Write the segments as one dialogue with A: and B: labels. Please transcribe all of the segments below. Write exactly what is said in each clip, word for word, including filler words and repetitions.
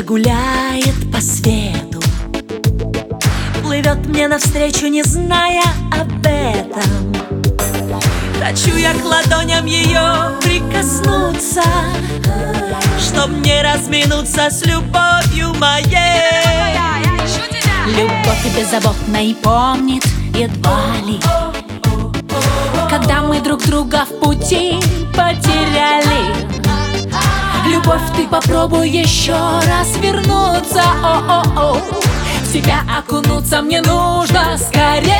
A: гуляет по свету, плывет мне навстречу, не зная об этом. Хочу я к ладоням ее прикоснуться, чтоб не разминуться с любовью моей.
B: Любовь беззаботна и помнит едва ли, когда мы друг друга в пути потеряли. Любовь, ты попробуй еще раз вернуться, о-о-о. В тебя окунуться мне нужно скорее.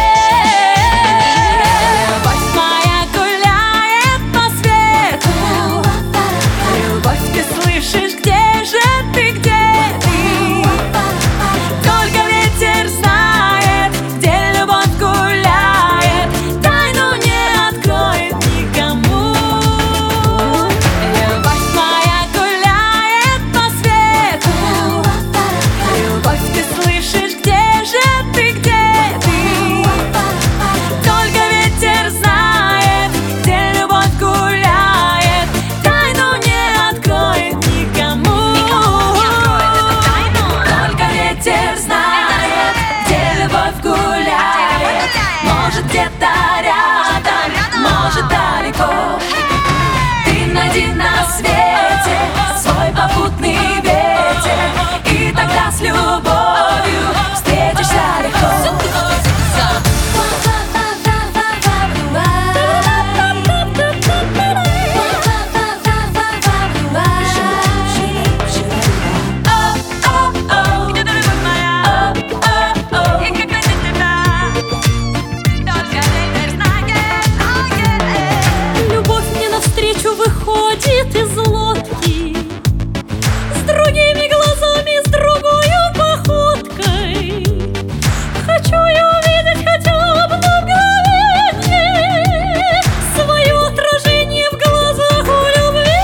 B: Любовь моя гуляет по свету. Любовь, ты слышишь, где же ты, где ты? Только ветер знает, где любовь гуляет, тайну не откроет никому. Любовь моя гуляет по свету. Любовь, ты слышишь, где же ты, где ты? Только ветер знает, где любовь гуляет, тайну не откроет никому. Только ветер знает, где любовь гуляет. Может, где-то рядом, может, далеко. Ты найди на свете свой попутный ветер, и тогда с любовью встретишься легко.
A: Любовь мне навстречу выходит из лодки, с другими глазами, с другою походкой. Хочу я увидеть хотя бы на мгновенье свое отражение в глазах у любви.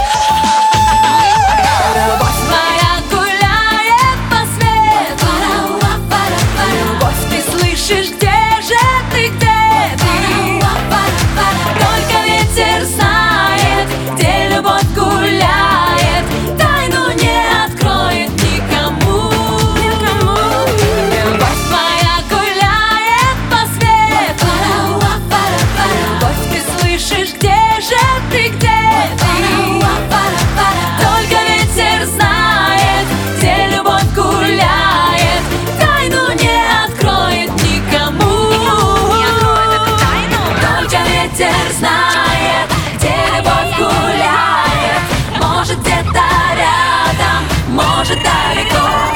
B: Любовь моя гуляет по свету. Любовь, ты слышишь, где же ты, где ты? Только ветер знает, где любовь гуляет, тайну не откроет никому. Любовь моя гуляет по свету. Любовь, ты слышишь, где же ты, где ты? Только ветер знает, где любовь гуляет, тайну не откроет никому. Только ветер знает, где любовь гуляет. Может, где-то рядом, может, далеко.